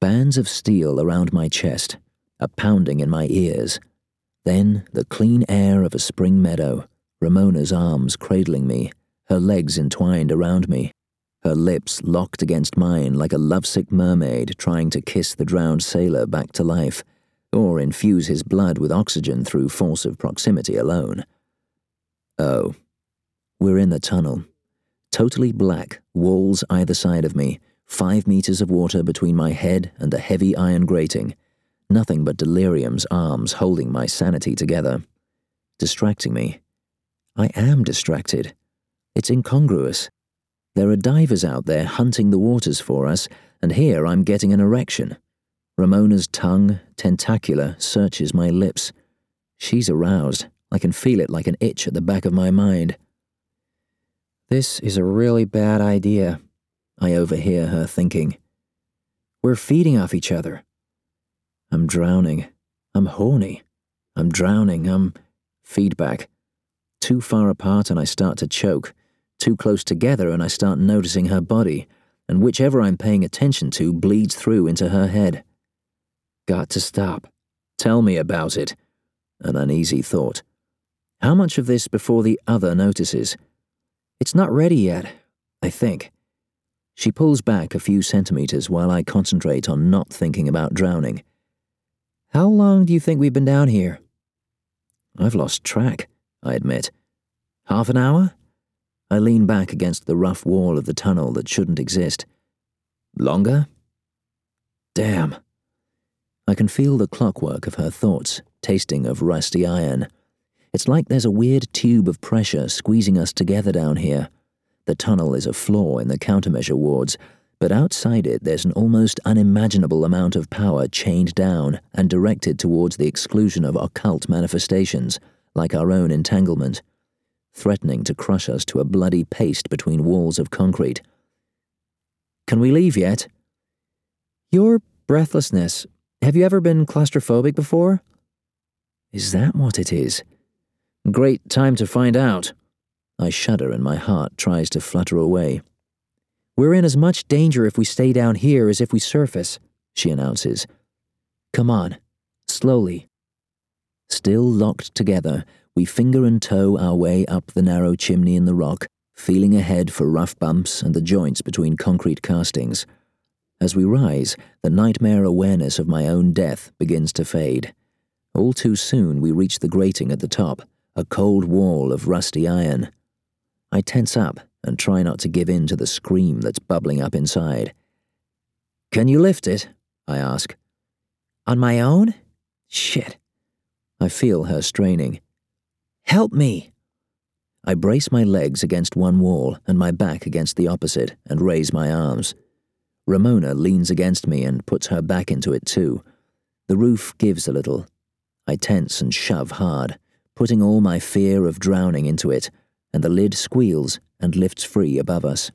Bands of steel around my chest, a pounding in my ears. Then the clean air of a spring meadow, Ramona's arms cradling me, her legs entwined around me, her lips locked against mine like a lovesick mermaid trying to kiss the drowned sailor back to life, or infuse his blood with oxygen through force of proximity alone. Oh, we're in the tunnel. Totally black, walls either side of me, 5 meters of water between my head and the heavy iron grating. Nothing but delirium's arms holding my sanity together. Distracting me. I am distracted. It's incongruous. There are divers out there hunting the waters for us, and here I'm getting an erection. Ramona's tongue, tentacular, searches my lips. She's aroused. I can feel it like an itch at the back of my mind. This is a really bad idea, I overhear her thinking. We're feeding off each other. I'm drowning. I'm horny. I'm drowning. I'm... Feedback. Too far apart and I start to choke. Too close together and I start noticing her body, and whichever I'm paying attention to bleeds through into her head. Got to stop. Tell me about it. An uneasy thought. How much of this before the other notices? It's not ready yet, I think. She pulls back a few centimeters while I concentrate on not thinking about drowning. How long do you think we've been down here? I've lost track, I admit. Half an hour? I lean back against the rough wall of the tunnel that shouldn't exist. Longer? Damn. I can feel the clockwork of her thoughts, tasting of rusty iron. It's like there's a weird tube of pressure squeezing us together down here. The tunnel is a flaw in the countermeasure wards, but outside it there's an almost unimaginable amount of power chained down and directed towards the exclusion of occult manifestations, like our own entanglement, threatening to crush us to a bloody paste between walls of concrete. Can we leave yet? Your breathlessness. Have you ever been claustrophobic before? Is that what it is? Great time to find out. I shudder and my heart tries to flutter away. We're in as much danger if we stay down here as if we surface, she announces. Come on, slowly. Still locked together, we finger and toe our way up the narrow chimney in the rock, feeling ahead for rough bumps and the joints between concrete castings. As we rise, the nightmare awareness of my own death begins to fade. All too soon we reach the grating at the top, a cold wall of rusty iron. I tense up and try not to give in to the scream that's bubbling up inside. Can you lift it? I ask. On my own? Shit. I feel her straining. Help me! I brace my legs against one wall and my back against the opposite and raise my arms. Ramona leans against me and puts her back into it too. The roof gives a little. I tense and shove hard, putting all my fear of drowning into it, and the lid squeals and lifts free above us.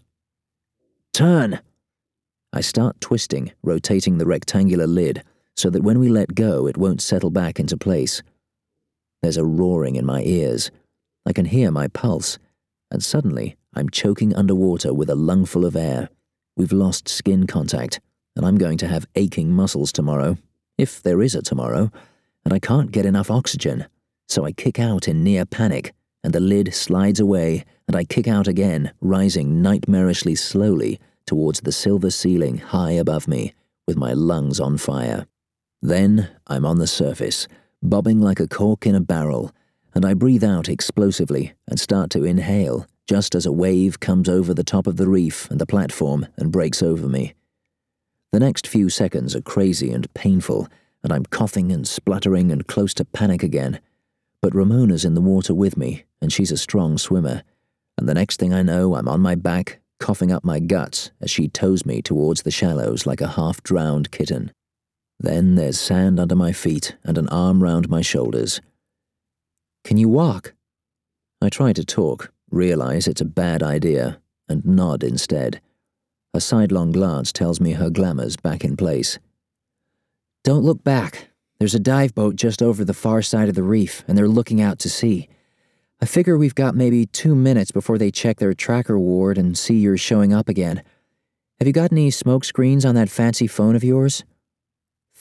Turn! I start twisting, rotating the rectangular lid, so that when we let go it won't settle back into place. There's a roaring in my ears. I can hear my pulse, and suddenly I'm choking underwater with a lungful of air. We've lost skin contact, and I'm going to have aching muscles tomorrow, if there is a tomorrow, and I can't get enough oxygen. So I kick out in near panic, and the lid slides away, and I kick out again, rising nightmarishly slowly towards the silver ceiling high above me, with my lungs on fire. Then I'm on the surface, bobbing like a cork in a barrel, and I breathe out explosively and start to inhale, just as a wave comes over the top of the reef and the platform and breaks over me. The next few seconds are crazy and painful, and I'm coughing and spluttering and close to panic again. But Ramona's in the water with me, and she's a strong swimmer, and the next thing I know I'm on my back, coughing up my guts as she tows me towards the shallows like a half-drowned kitten. Then there's sand under my feet and an arm round my shoulders. Can you walk? I try to talk, realize it's a bad idea, and nod instead. A sidelong glance tells me her glamour's back in place. Don't look back. There's a dive boat just over the far side of the reef, and they're looking out to sea. I figure we've got maybe 2 minutes before they check their tracker ward and see you're showing up again. Have you got any smoke screens on that fancy phone of yours?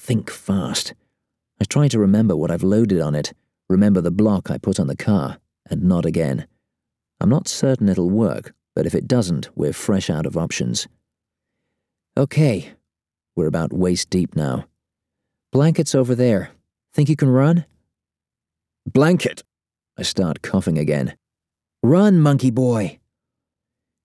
think fast. I try to remember what I've loaded on it, remember the block I put on the car, and not again. I'm not certain it'll work, but if it doesn't, we're fresh out of options. Okay. We're about waist deep now. Blanket's over there. Think you can run? Blanket! I start coughing again. Run, monkey boy!